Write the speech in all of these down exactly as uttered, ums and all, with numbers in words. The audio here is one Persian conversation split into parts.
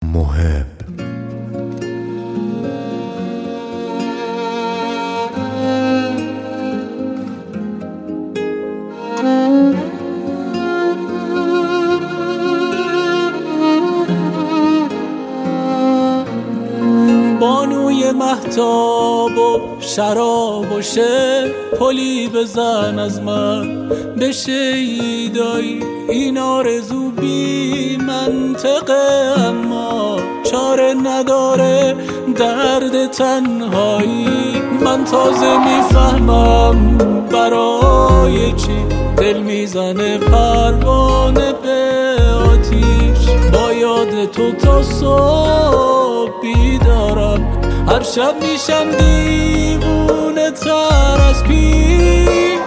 محب. بانوی مهتاب و شراب و شعر، پلی بزن از من به شیدایی. این آرزو بی منطقه اما چاره نداره درد تنهایی. من تازه میفهمم برای چی دل میزنه پروانه به آتیش. با یاد تو تا صبح بیدارم، هر شب میشم دیوونه تر از پیش.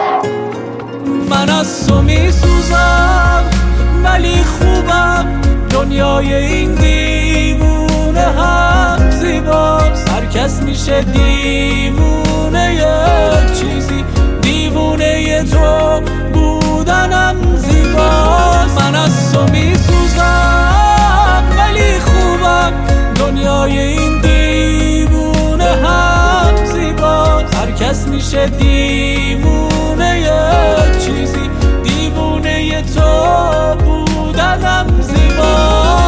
من از تو میسوزم ولی خوبم، دنیای این دیوونه هم زیباست. هر کس میشه دیوونه یه چیزی، دیوونه تو بودنم زیباست. من از تو میسوزم ولی خوبم، دنیای این دیوونه هم زیباست. هر کس میشه دیوونه یه چیزی، دیوونه تو بودنم زیباست.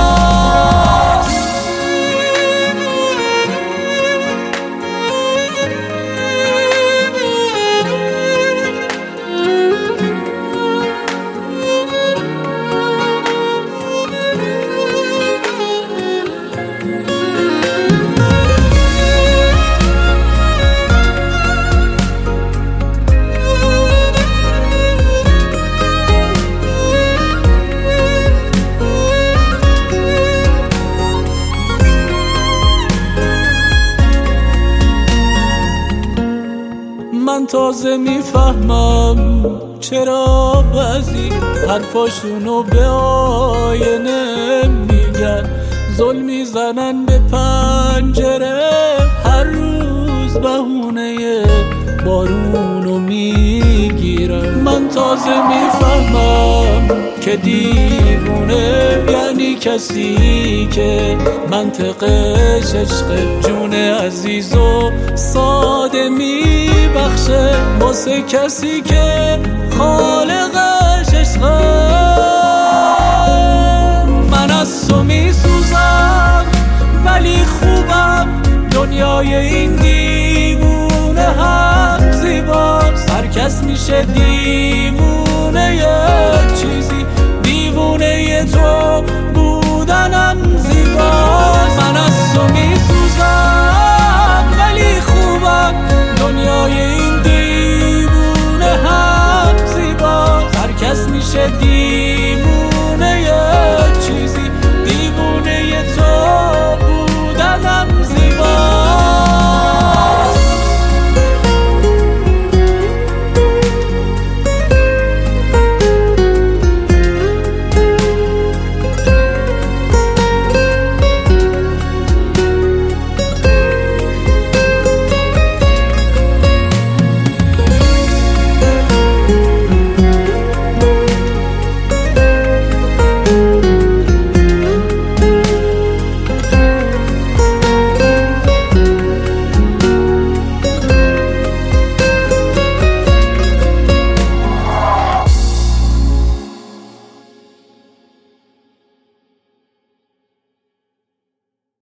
من تازه میفهمم چرا بعضی حرفاشونو به آینه میگن، ظلم میزنن به پنجره، هر روز بهونه بارونو میگیرن. من تازه میفهمم که دیوونه یعنی کسی که منطقش عشق، جون عزیز و ساده میبخشه واسه کسی که خالقش عشقه. من از تو میسوزم ولی خوبم، دنیای این دیوونه هم زیباست. هر کس میشه دیوونه یه چیزی، دیوونه تو بودنم زیباست.